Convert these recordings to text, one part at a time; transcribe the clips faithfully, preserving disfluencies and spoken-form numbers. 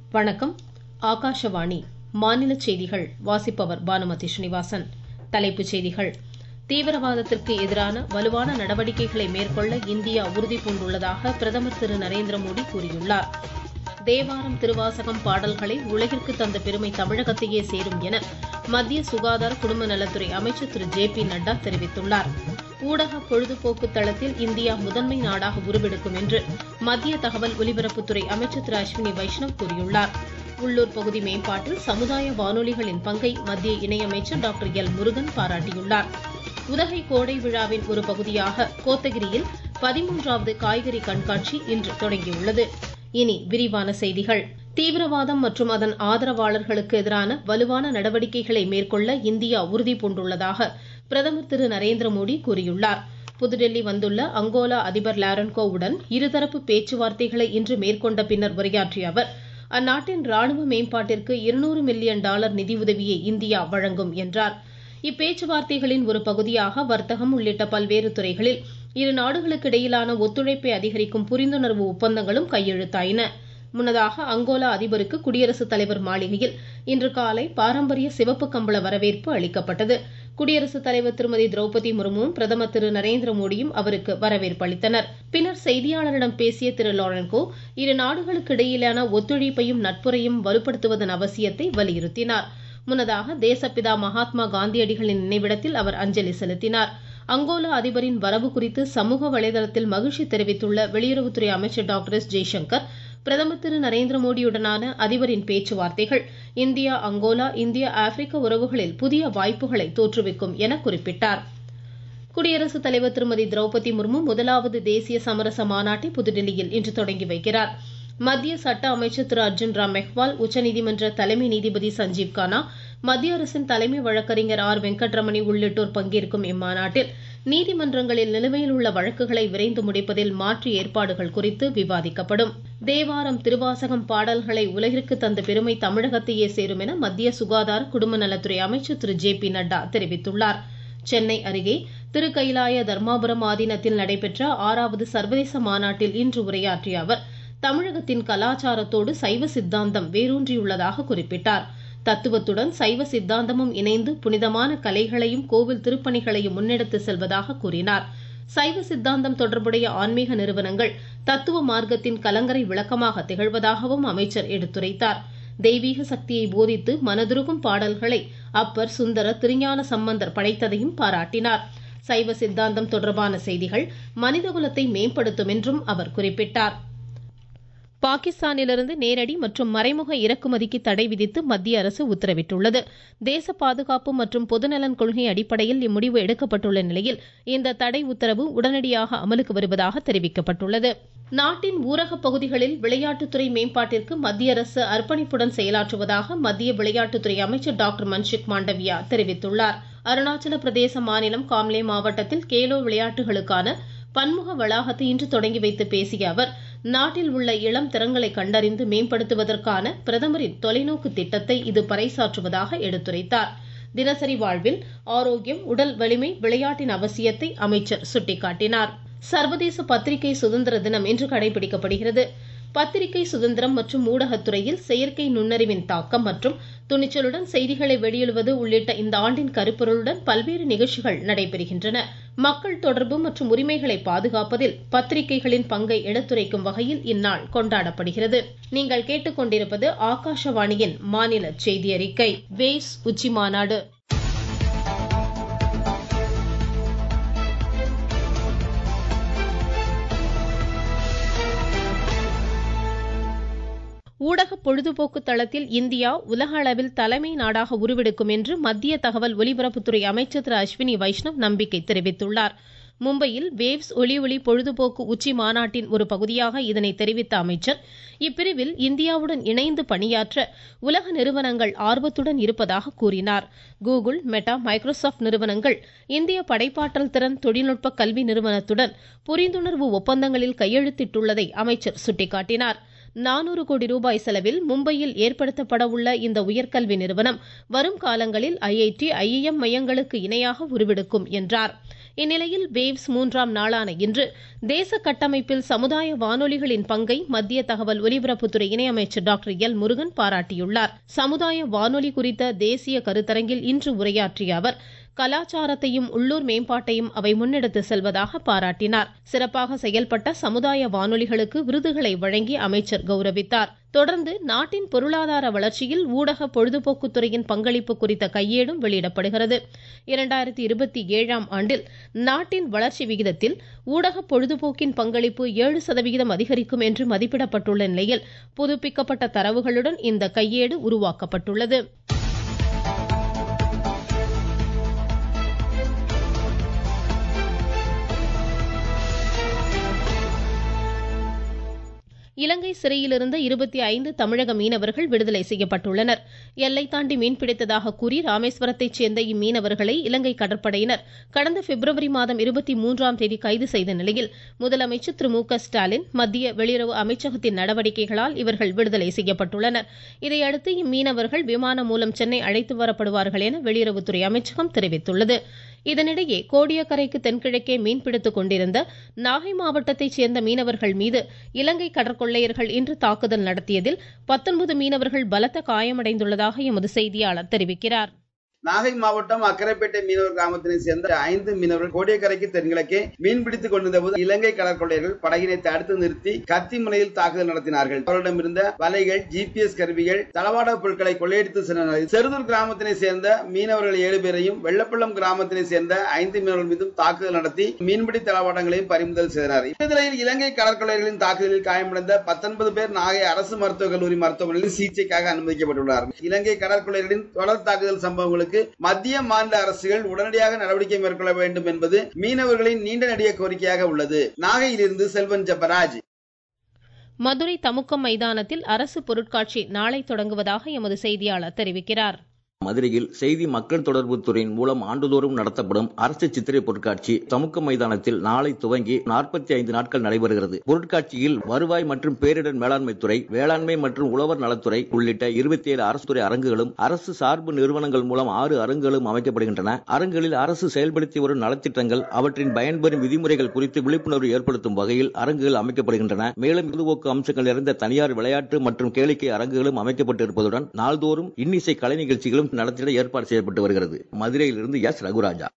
வணக்கம். ஆகாஷவாணி மாநில செய்திகள். வாசிப்பவர் பானுமதி ஸ்ரீனிவாசன். தலைப்புச் செய்திகள். தீவிரவாதத்திற்கு எதிரான வலுவான நடவடிக்கைகளை மேற்கொள்ள இந்தியா உறுதி பூண்டுள்ளதாக பிரதமர் திரு நரேந்திர மோடி கூறியுள்ளார். தேவாரம் திருவாசகம் பாடல்களை உலகிற்கு தந்த பெருமை தமிழகத்தையே சேரும் என மத்திய சுகாதார குடும்ப நலத்துறை அமைச்சர் திரு ஜே பி நட்டா தெரிவித்துள்ளார். ஊடக பொழுதுபோக்கு தளத்தில் இந்தியா முதன்மை நாடாக உருவெடுக்கும் என்று மத்திய தகவல் ஒலிபரப்புத்துறை அமைச்சர் திரு அஸ்வினி வைஷ்ணவ் கூறியுள்ளார். உள்ளூர் பகுதி மேம்பாட்டில் சமுதாய வானொலிகளின் பங்கை மத்திய இணையமைச்சர் டாக்டர் எல் முருகன் பாராட்டியுள்ளார். உதகை கோடை விழாவின் ஒரு பகுதியாக கோத்தகிரியில் பதிமூன்றாவது காய்கறி கண்காட்சி இன்று தொடங்கியுள்ளது. இனி விரிவான செய்திகள். தீவிரவாதம் மற்றும் அதன் ஆதரவாளர்களுக்கு எதிரான வலுவான நடவடிக்கைகளை மேற்கொள்ள இந்தியா உறுதி பூண்டுள்ளதாக பிரதமர் திரு நரேந்திர மோடி கூறியுள்ளார். புதுடெல்லி வந்துள்ள அங்கோலா அதிபர் லாரன்கோவுடன் இருதரப்பு பேச்சுவார்த்தைகளை இன்று மேற்கொண்ட பின்னர் உரையாற்றிய அவர், அந்நாட்டின் ராணுவ மேம்பாட்டிற்கு இருநூறு மில்லியன் டாலர் நிதியுதவியை இந்தியா வழங்கும் என்றார். இப்பேச்சுவார்த்தைகளின் ஒரு பகுதியாக வர்த்தகம் உள்ளிட்ட பல்வேறு துறைகளில் இரு நாடுகளுக்கு இடையிலான ஒத்துழைப்பை அதிகரிக்கும் புரிந்துணர்வு ஒப்பந்தங்களும் கையெழுத்தாயின. முன்னதாக அங்கோலா அதிபருக்கு குடியரசுத் தலைவர் மாளிகையில் இன்று காலை பாரம்பரிய சிவப்பு கம்பள வரவேற்பு அளிக்கப்பட்டது. குடியரசுத் தலைவர் திருமதி திரௌபதி முர்முவும் பிரதமர் திரு நரேந்திர மோடியும் அவருக்கு வரவேற்பு அளித்தனர். பின்னர் செய்தியாளரிடம் பேசிய திரு லாரன்கோ, இரு நாடுகளுக்கு இடையிலான ஒத்துழைப்பையும் நட்புறையும் வலுப்படுத்துவதன் அவசியத்தை வலியுறுத்தினார். முன்னதாக தேசப்பிதா மகாத்மா காந்தியடிகளின் நினைவிடத்தில் அவர் அஞ்சலி செலுத்தினார். அங்கோலா அதிபரின் வரவு குறித்து சமூக வலைதளத்தில் மகிழ்ச்சி தெரிவித்துள்ள வெளியுறவுத்துறை அமைச்சர் டாக்டர் எஸ் ஜெய்சங்கர், பிரதமர் திரு நரேந்திர மோடியுடனான அதிபரின் பேச்சுவார்த்தைகள் இந்தியா அங்கோலா இந்திய ஆப்பிரிக்க உறவுகளில் புதிய வாய்ப்புகளை தோற்றுவிக்கும் என குறிப்பிட்டார். குடியரசுத் தலைவர் திருமதி திரௌபதி முர்மு முதலாவது தேசிய சமரச மாநாட்டை புதுடெல்லியில் இன்று தொடங்கி வைக்கிறார். மத்திய சட்ட அமைச்சர் திரு அர்ஜுன் ராம் மெஹ்வால், உச்சநீதிமன்ற தலைமை நீதிபதி சஞ்சீவ் கானா, மத்திய அரசின் தலைமை வழக்கறிஞர் ஆர் வெங்கட்ரமணி உள்ளிட்டோர் பங்கேற்கும் இம்மாநாட்டில் நீதிமன்றங்களில் நிலுவையில் உள்ள வழக்குகளை விரைந்து முடிப்பதில் மாற்று ஏற்பாடுகள் குறித்து விவாதிக்கப்படும். தேவாரம் திருவாசகம் பாடல்களை உலகிற்கு தந்த பெருமை தமிழகத்தையே சேரும் என மத்திய சுகாதார குடும்ப நலத்துறை அமைச்சர் திரு ஜே பி நட்டா தெரிவித்துள்ளார். சென்னை அருகே திருக்கயிலாய தர்மாபுரம் ஆதீனத்தில் நடைபெற்ற ஆறாவது சர்வதேச மாநாட்டில் இன்று உரையாற்றிய அவர், தமிழகத்தின் கலாச்சாரத்தோடு சைவ சித்தாந்தம் வேரூன்றியுள்ளதாக குறிப்பிட்டார். தத்துவத்துடன் சைவ சித்தாந்தமும் இணைந்து புனிதமான கலைகளையும் கோவில் திருப்பணிகளையும் முன்னெடுத்து செல்வதாக கூறினார். சைவ சித்தாந்தம் தொடர்புடைய ஆன்மீக நிறுவனங்கள் தத்துவ மார்க்கத்தின் கலங்கரை விளக்கமாக திகழ்வதாகவும் அமைச்சர் எடுத்துரைத்தார். தெய்வீக சக்தியை போதித்து மனதுருகும் பாடல்களை அப்பர், சுந்தரர், திருஞான சம்பந்தர் படைத்ததையும் பாராட்டினார். சைவ சித்தாந்தம் தொடர்பான செய்திகள் மனிதகுலத்தை மேம்படுத்தும் என்றும் அவர் குறிப்பிட்டார். பாகிஸ்தானிலிருந்து நேரடி மற்றும் மறைமுக இறக்குமதிக்கு தடை விதித்து மத்திய அரசு உத்தரவிட்டுள்ளது. தேச பாதுகாப்பு மற்றும் பொதுநலன் கொள்கை அடிப்படையில் இம்முடிவு எடுக்கப்பட்டுள்ள நிலையில் இந்த தடை உத்தரவு உடனடியாக அமலுக்கு வருவதாக தெரிவிக்கப்பட்டுள்ளது. நாட்டின் ஊரக பகுதிகளில் விளையாட்டுத்துறை மேம்பாட்டிற்கு மத்திய அரசு அர்ப்பணிப்புடன் செயலாற்றுவதாக மத்திய விளையாட்டுத்துறை அமைச்சர் டாக்டர் மன்சுக் மாண்டவியா தெரிவித்துள்ளார். அருணாச்சல பிரதேச மாநிலம் காம்லே மாவட்டத்தில் கேலோ விளையாட்டுகளுக்கான பன்முக வளாகத்தை இன்று தொடங்கி வைத்து பேசிய அவர், நாட்டில் உள்ள இளம் திறன்களை கண்டறிந்து மேம்படுத்துவதற்கான பிரதமரின் தொலைநோக்கு திட்டத்தை இது பறைசாற்றுவதாக எடுத்துரைத்தார். தினசரி வாழ்வில் ஆரோக்கியம், உடல் வலிமை, விளையாட்டின் அவசியத்தை அமைச்சர் சுட்டிக்காட்டினார். சர்வதேச பத்திரிகை சுதந்திர தினம் இன்று கடைபிடிக்கப்படுகிறது. பத்திரிகை சுதந்திரம் மற்றும் ஊடகத்துறையில் செயற்கை நுண்ணறிவின் தாக்கம் மற்றும் துணிச்சலுடன் செய்திகளை வெளியிடுவது உள்ளிட்ட இந்த ஆண்டின் கருப்பொருளுடன் பல்வேறு நிகழ்ச்சிகள் நடைபெறுகின்றன. மக்கள் தொடர்பு மற்றும் உரிமைகளை பாதுகாப்பதில் பத்திரிகைகளின் பங்கை எடுத்துரைக்கும் வகையில் இந்நாள் கொண்டாடப்படுகிறது. நீங்கள் கேட்டுக்கொண்டிருப்பது ஆகாஷவாணியின் மாநில செய்தி அறிக்கை. வேவ்ஸ் உச்சி மாநாடு. ஊடக பொழுதுபோக்கு தளத்தில் இந்தியா உலக அளவில் தலைமை நாடாக உருவெடுக்கும் என்று மத்திய தகவல் ஒலிபரப்புத்துறை அமைச்சர் திரு அஸ்வினி வைஷ்ணவ் நம்பிக்கை தெரிவித்துள்ளார். மும்பையில் வேவ்ஸ் ஒலி ஒளி பொழுதுபோக்கு உச்சி மாநாட்டின் ஒரு பகுதியாக இதனை தெரிவித்த அமைச்சர், இப்பிரிவில் இந்தியாவுடன் இணைந்து பணியாற்ற உலக நிறுவனங்கள் ஆர்வத்துடன் இருப்பதாக கூறினார். கூகுள், மெட்டா, மைக்ரோசாப்ட் நிறுவனங்கள் இந்திய படைப்பாற்றல் திறன் தொழில்நுட்ப கல்வி நிறுவனத்துடன் புரிந்துணர்வு ஒப்பந்தங்களில் கையெழுத்திட்டுள்ளதை அமைச்சர் சுட்டிக்காட்டினார். நானூறு கோடி ரூபாய் செலவில் மும்பையில் ஏற்படுத்தப்பட உள்ள இந்த உயர்கல்வி நிறுவனம் வரும் காலங்களில் ஐஐடி, ஐஐஎம் மையங்களுக்கு இணையாக உருவெடுக்கும் என்றார். இந்நிலையில் வேவ்ஸ் மூன்றாம் நாளான இன்று தேச கட்டமைப்பில் சமுதாய வானொலிகளின் பங்கை மத்திய தகவல் ஒலிபரப்புத்துறை இணையமைச்சர் டாக்டர் எல் முருகன் பாராட்டியுள்ளார். சமுதாய வானொலி குறித்த தேசிய கருத்தரங்கில் இன்று உரையாற்றிய அவர் கலாச்சாரத்தையும் உள்ளூர் மேம்பாட்டையும் அவை முன்னெடுத்து செல்வதாக பாராட்டினார். சிறப்பாக செயல்பட்ட சமுதாய வானொலிகளுக்கு விருதுகளை வழங்கி அமைச்சர் கௌரவித்தார். தொடர்ந்து நாட்டின் பொருளாதார வளர்ச்சியில் ஊடக பொழுதுபோக்குத்துறையின் பங்களிப்பு குறித்த கையேடும் வெளியிடப்படுகிறது. இரண்டாயிரத்தி இருபத்தி ஏழாம் ஆண்டில் நாட்டின் வளர்ச்சி விகிதத்தில் ஊடக பொழுதுபோக்கின் பங்களிப்பு ஏழு சதவிகிதம் அதிகரிக்கும் என்று மதிப்பிடப்பட்டுள்ள நிலையில் புதுப்பிக்கப்பட்ட தரவுகளுடன் இந்த கையேடு உருவாக்கப்பட்டுள்ளது. இலங்கை சிறையில் இருந்த இருபத்தி ஐந்து தமிழக மீனவர்கள் விடுதலை செய்யப்பட்டுள்ளனர். எல்லை தாண்டி மீன்பிடித்ததாக கூறி ராமேஸ்வரத்தைச் சேர்ந்த இம்மீனவர்களை இலங்கை கடற்படையினர் கடந்த பிப்ரவரி மாதம் இருபத்தி மூன்றாம் தேதி கைது செய்த நிலையில் முதலமைச்சர் திரு மு க ஸ்டாலின் மத்திய வெளியுறவு அமைச்சகத்தின் நடவடிக்கைகளால் இவர்கள் விடுதலை செய்யப்பட்டுள்ளனர். இதையடுத்து இம்மீனவர்கள் விமானம் மூலம் சென்னை அழைத்து வரப்படுவார்கள் என வெளியுறவுத்துறை அமைச்சகம் தெரிவித்துள்ளது. இதனிடையே கோடியக்கரைக்கு தென்கிழக்கே மீன்பிடித்துக் கொண்டிருந்த நாகை மாவட்டத்தைச் சேர்ந்த மீனவர்கள் மீது இலங்கை கடற்கொள்ளையர்கள் இன்று தாக்குதல் நடத்தியதில் பத்தொன்பது மீனவர்கள் பலத்த காயமடைந்துள்ளதாக எமது செய்தியாளர் தெரிவிக்கிறார். நாகை மாவட்டம் அக்கரைப்பேட்டை மீனவர் கிராமத்தினை சேர்ந்த ஐந்து மீனவர்கள் கோடியக்கரைக்கு தென்கிழக்கே மீன்பிடித்துக் கொண்டிருந்த போது இலங்கை கடற்கொள்ளையர்கள் படகினை தடுத்து நிறுத்தி கத்தி முனையில் தாக்குதல் நடத்தினார்கள். அவர்களிடமிருந்த வலைகள், ஜிபிஎஸ் கருவிகள், தளவாட பொருட்களை கொள்ளையடித்து சென்றனர். செருதூர் கிராமத்தினை சேர்ந்த மீனவர்கள் ஏழு பேரையும், வெள்ளப்பள்ளம் கிராமத்தினை சேர்ந்த ஐந்து மீனவர்கள் மீதும் தாக்குதல் நடத்தி மீன்பிடி தளவாடங்களையும் பறிமுதல் செய்தனர். இந்நிலையில் இலங்கை கடற்கொள்ளையர்களின் தாக்குதலில் காயமடைந்த பத்தொன்பது பேர் நாகை அரசு மருத்துவக் கல்லூரி மருத்துவமனையில் சிகிச்சைக்காக அனுமதிக்கப்பட்டுள்ளார்கள். இலங்கை கடற்கொள்ளையர்களின் தொடர் தாக்குதல் சம்பவங்களுக்கு மத்திய மாநில அரசுகள் உடனடியாக நடவடிக்கை மேற்கொள்ள வேண்டும் என்பது மீனவர்களின் நீண்ட நெடிய கோரிக்கையாக உள்ளது. நாகையிலிருந்து செல்வன் ஜெபராஜ். மதுரை தமுக்கம் மைதானத்தில் அரசு பொருட்காட்சி நாளை தொடங்குவதாக எமது செய்தியாளர் தெரிவிக்கிறார். மதுரையில் செய்தி மக்கள் தொடர்பு துறையின் மூலம் ஆண்டுதோறும் நடத்தப்படும் அரசு சித்திரை பொருட்காட்சி தமுக்கம் மைதானத்தில் நாளை துவங்கி நாற்பத்தி ஐந்து நாட்கள் நடைபெறுகிறது. பொருட்காட்சியில் வருவாய் மற்றும் பேரிடர் மேலாண்மை துறை, வேளாண்மை மற்றும் உழவர் நலத்துறை உள்ளிட்ட இருபத்தி ஏழு அரசு துறை அரங்குகளும் அரசு சார்பு நிறுவனங்கள் மூலம் ஆறு அரங்குகளும் அமைக்கப்படுகின்றன. அரங்குகளில் அரசு செயல்படுத்தி வரும் நலத்திட்டங்கள், அவற்றின் பயன்பெறும் விதிமுறைகள் குறித்து விழிப்புணர்வு ஏற்படுத்தும் வகையில் அரங்குகள் அமைக்கப்படுகின்றன. மேலும் பொதுபோக்கு அம்சங்கள் நிறைந்த தனியார் விளையாட்டு மற்றும் கேளிக்கை அரங்குகளும் அமைக்கப்பட்டிருப்பதுடன் நாள்தோறும் இன்னிசை கலை நிகழ்ச்சிகளும் நடத்திட ஏற்பாடு செய்யப்பட்டு வருகிறது. மதுரையிலிருந்து எஸ் ரகுராஜா.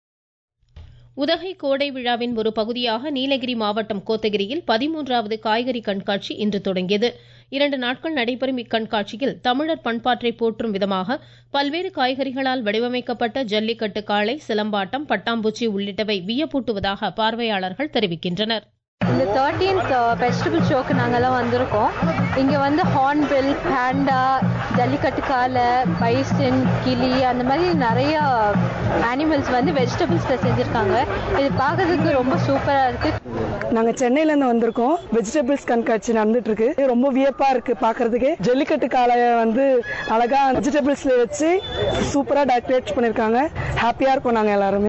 உதகை கோடை விழாவின் ஒரு பகுதியாக நீலகிரி மாவட்டம் கோத்தகிரியில் பதிமூன்றாவது காய்கறி கண்காட்சி இன்று தொடங்கியது. இரண்டு நாட்கள் நடைபெறும் இக்கண்காட்சியில் தமிழர் பண்பாட்டை போற்றும் விதமாக பல்வேறு காய்கறிகளால் வடிவமைக்கப்பட்ட ஜல்லிக்கட்டு காளை, சிலம்பாட்டம், பட்டாம்பூச்சி உள்ளிட்டவை வியப்பூட்டுவதாக பார்வையாளர்கள் தெரிவிக்கின்றனர். இந்த தேர்ட்டீன்த் வெஜிடபிள் ஷோக்கு நாங்கெல்லாம் வந்திருக்கோம். இங்கே வந்து ஹார்ன்பில், பேண்டா, ஜல்லிக்கட்டு காளை, பைசன், கிளி, அந்த மாதிரி நிறைய அனிமல்ஸ் வந்து வெஜிடபிள்ஸில் செஞ்சுருக்காங்க. இது பார்க்கறதுக்கு ரொம்ப சூப்பராக இருக்குது. நாங்கள் சென்னையிலேருந்து வந்திருக்கோம். வெஜிடபிள்ஸ் கண்காட்சி நடந்துட்டு இருக்கு. ரொம்ப வியப்பாக இருக்கு பார்க்கறதுக்கு. ஜல்லிக்கட்டு காளையை வந்து அழகா வெஜிடபிள்ஸ்ல வச்சு சூப்பராக டெக்கரேட் பண்ணியிருக்காங்க. ஹாப்பியாக இருக்கும் நாங்கள் எல்லாருமே.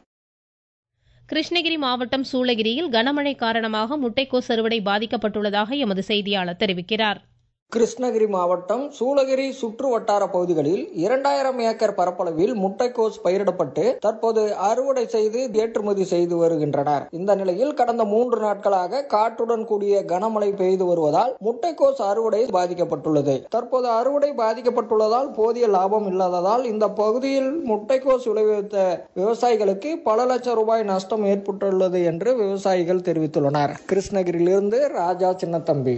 கிருஷ்ணகிரி மாவட்டம் சூளகிரியில் கனமழை காரணமாக முட்டைக்கோஸ் அறுவடை பாதிக்கப்பட்டுள்ளதாக எமது செய்தியாளர் தெரிவிக்கிறார். கிருஷ்ணகிரி மாவட்டம் சூளகிரி சுற்று வட்டார பகுதிகளில் இரண்டாயிரம் ஏக்கர் பரப்பளவில் முட்டைக்கோஸ் பயிரிடப்பட்டு தற்போது அறுவடை செய்து ஏற்றுமதி செய்து வருகின்றனர். இந்த நிலையில் கடந்த மூன்று நாட்களாக காற்றுடன் கூடிய கனமழை பெய்து வருவதால் முட்டைக்கோஸ் அறுவடை பாதிக்கப்பட்டுள்ளது. தற்போது அறுவடை பாதிக்கப்பட்டுள்ளதால் போதிய லாபம் இல்லாததால் இந்த பகுதியில் முட்டைக்கோஸ் விளைவித்த விவசாயிகளுக்கு பல லட்சம் ரூபாய் நஷ்டம் ஏற்பட்டுள்ளது என்று விவசாயிகள் தெரிவித்துள்ளனர். கிருஷ்ணகிரியிலிருந்து ராஜா சின்னத்தம்பி.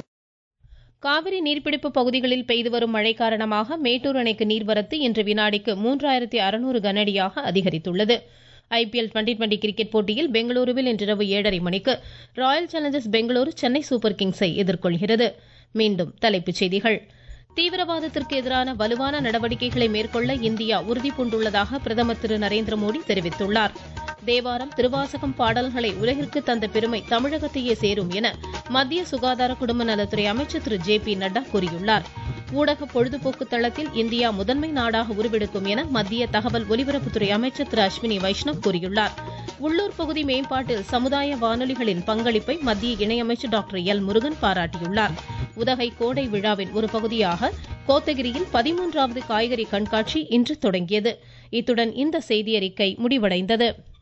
காவிரி நீர்பிடிப்பு பகுதிகளில் பெய்து வரும் மழை காரணமாக மேட்டூர் அணைக்கு நீர்வரத்து இன்று வினாடிக்கு மூன்றாயிரத்தி அறுநூறு கனஅடியாக அதிகரித்துள்ளது. ஐபிஎல் டுவெண்டி டுவெண்டி கிரிக்கெட் போட்டியில் பெங்களூருவில் இன்றிரவு ஏழரை மணிக்கு royal challengers Bengaluru Chennai super கிங்ஸை எதிர்கொள்கிறது. மீண்டும் தலைப்புச் செய்திகள். தீவிரவாதத்திற்கு எதிரான வலுவான நடவடிக்கைகளை மேற்கொள்ள இந்தியா உறுதிபூண்டுள்ளதாக பிரதமர் திரு நரேந்திர மோடி தெரிவித்துள்ளார். தேவாரம், திருவாசகம் பாடல்களை உலகிற்கு தந்த பெருமை தமிழகத்தையே சேரும் என மத்திய சுகாதார குடும்ப நலத்துறை அமைச்சர் திரு ஜே பி நட்டா கூறியுள்ளார். ஊடக பொழுதுபோக்கு தளத்தில் இந்தியா முதன்மை நாடாக உருவெடுக்கும் என மத்திய தகவல் ஒலிபரப்புத்துறை அமைச்சர் திரு அஸ்வினி வைஷ்ணவ் கூறியுள்ளார். உள்ளூர் பகுதி மேம்பாட்டில் சமுதாய வானொலிகளின் பங்களிப்பை மத்திய இணையமைச்சர் டாக்டர் எல் முருகன் பாராட்டியுள்ளார். உதகை கோடை விழாவின் ஒரு பகுதியாக கோத்தகிரியில் பதிமூன்றாவது காய்கறி கண்காட்சி இன்று தொடங்கியது. இத்துடன் இந்த செய்தியறிக்கை முடிவடைந்தது.